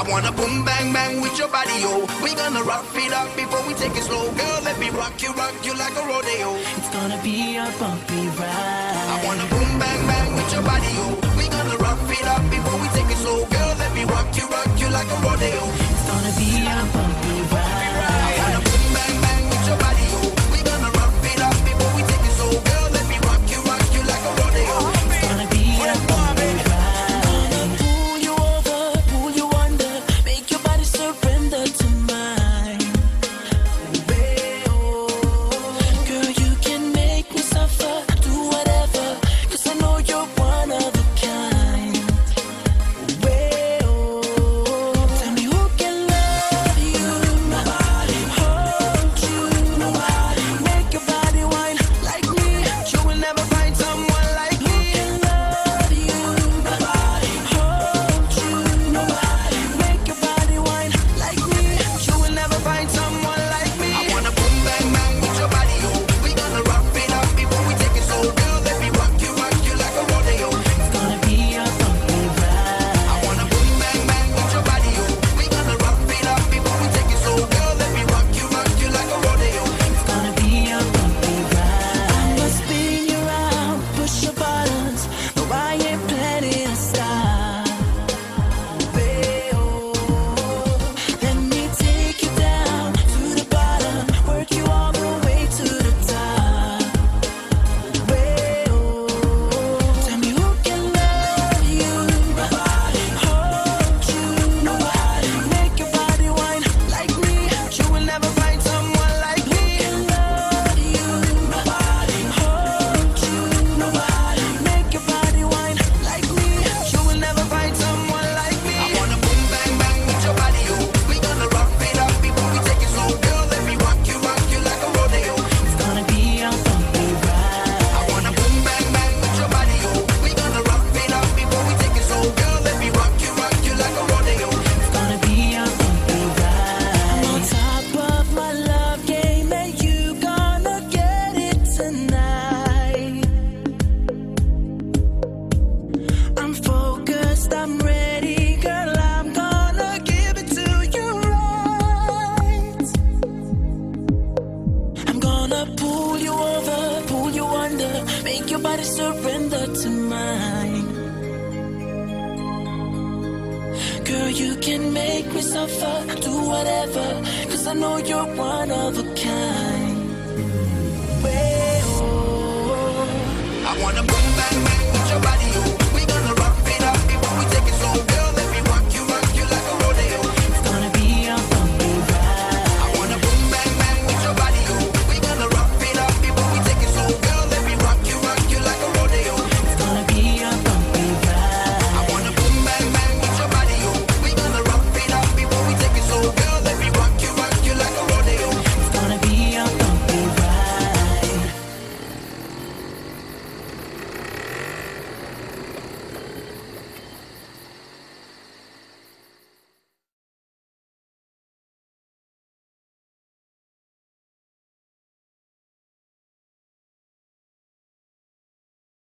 I wanna boom bang bang with your body, yo. We gonna rock it up before we take it slow. Girl, let me rock you like a rodeo. It's gonna be a bumpy ride. I wanna boom bang bang with your body, yo. We gonna rock it up before we take it slow. Girl, let me rock you like a rodeo. It's gonna be a bumpy ride. I wanna boom bang bang with your body, yo. We gonna rock it up before we take it slow. Girl, let me rock you like a rodeo. It's gonna be a bumpy ride. Gonna pull you over, pull you under, make your body surrender to mine. Girl, you can make me suffer, do whatever, 'cause I know you're one of a kind. Tell me who can love you, nobody, hold you, nobody, make your body whine like me. You will never find someone like me. Who can love you, nobody, hold you, nobody, make your body whine like me. You will never find someone like me. I wanna boom bang bang with your body, yo. We gonna rock it up before we take it slow. Girl, let me rock you like a rodeo. It's gonna be a bumpy ride. I wanna boom bang bang with your body, yo. We gonna rock it up before we take it slow. Girl, let me rock you like a rodeo. It's gonna be a bumpy ride. I'ma spin you around, push your buttons. No, I ain't planning to stop. Let me take you down to the bottom, work you all the way to the top. Tell me who can love you, nobody, hold you, nobody, make your body whine like me. You will never find someone like me. Love you, nobody, hold you, nobody, make your body whine like me. You will never find someone like me. I wanna boom bang bang with your body, yo. We gonna rock it up before we take it slow. Girl, let me rock you like a rodeo. It's gonna be a bumpy ride. I wanna boom bang bang with your body, yo. We gonna rock it up before we take it slow. Girl, let me rock you like a rodeo. It's gonna be a bumpy ride. I'm on top of my love game, and you gonna get it tonight. I'm focused, I'm ready, girl. I'm gonna give it to you right. I'm gonna pull you over, pull you under, make your body surrender to mine. Girl, you can make me suffer, do whatever, 'cause I know you're one of a kind. I wanna boom bang bang